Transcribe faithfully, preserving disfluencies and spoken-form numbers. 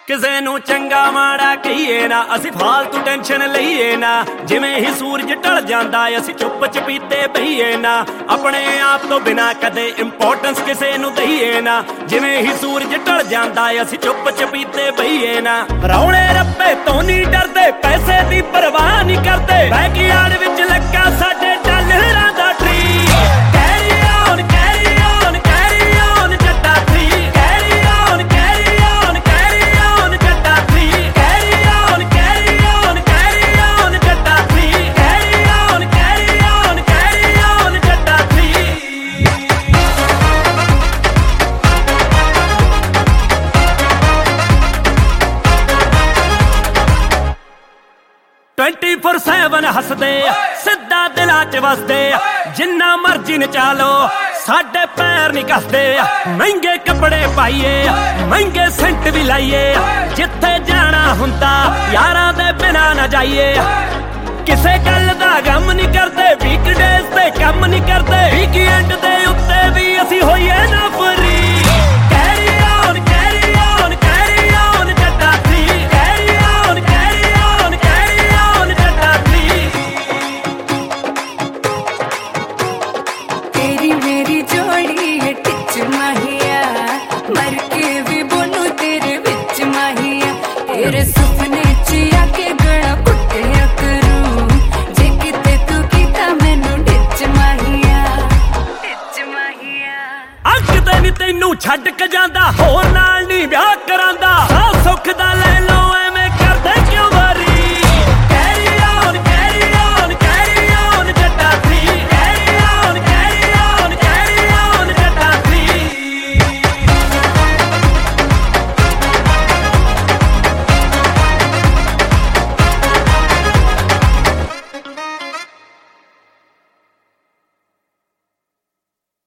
ਕਿਸੇ ਨੂੰ ਚੰਗਾ ਮਾੜਾ ਕਹੀਏ ਨਾ, ਅਸੀਂ ਫਾਲਤੂ ਟੈਨਸ਼ਨ ਲਈਏ ਨਾ। ਜਿਵੇਂ ਹੀ ਸੂਰਜ ਢਲ ਜਾਂਦਾ ਅਸੀਂ ਚੁੱਪ ਚਪੀਤੇ ਬਹੀਏ ਨਾ। ਆਪਣੇ ਆਪ ਤੋਂ ਬਿਨਾਂ ਕਦੇ ਇੰਪੋਰਟੈਂਸ ਕਿਸੇ ਨੂੰ ਦਈਏ ਨਾ। ਜਿਵੇਂ ਹੀ ਸੂਰਜ ਢਲ ਜਾਂਦਾ ਅਸੀਂ ਚੁੱਪ ਚਪੀਤੇ ਬਹੀਏ ਨਾ। ਰੌਲੇ ਰੱਪੇ ਤੋਂ ਨਹੀਂ ਡਰਦੇ, ਪੈਸੇ ਦੀ ਪਰਵਾਹ ਨਹੀਂ ਕਰਦੇ। ਬੈਕਯਾਰਡ ਵਿੱਚ ਲੱਗਾ ਸਾਡੇ ਡਾਲਰਾਂ ਦਾ ਟਰੀ। ਟਵੰਟੀ ਫੋਰ ਸੈਵਨ ਹੱਸਦੇ ਸਿੱਧਾ ਦਿਲਾਂ ਚ ਵਸਦੇ। ਜਿੰਨਾ ਮਰਜੀ ਨਚਾ ਲੋ ਸਾਡੇ ਪੈਰ ਨਹੀਂ ਕੱਸਦੇ। ਮਹਿੰਗੇ ਕੱਪੜੇ ਪਾਈਏ, ਮਹਿੰਗੇ ਸੈਂਟ ਵੀ ਲਾਈਏ। ਜਿੱਥੇ ਜਾਣਾ ਹੁੰਦਾ ਯਾਰਾਂ ਦੇ ਬਿਨਾਂ ਨਾ ਜਾਈਏ। ਕਿਸੇ ਗੱਲ ਦਾ ਗਮ ਨਹੀਂ ਕਰਦੇ, ਵੀਕਡੇਜ਼ ਤੇ ਕੰਮ ਨਹੀਂ ਕਰਦੇ। ਵੀਕਐਂਡ ਦੇ ਉੱਤੇ ਵੀ ਅਸੀਂ ਹੋਈਏ ਨਾ ਫਰੀ। तेरे सुपने च आके गड़ा कुटिया करूं, जे किते तू कीता मैनू डिच माहिया डिच माहिया। अग ते नी तैनू छड्ड के जांदा, होर नाल नी ब्याह करांदा। साह सुख दा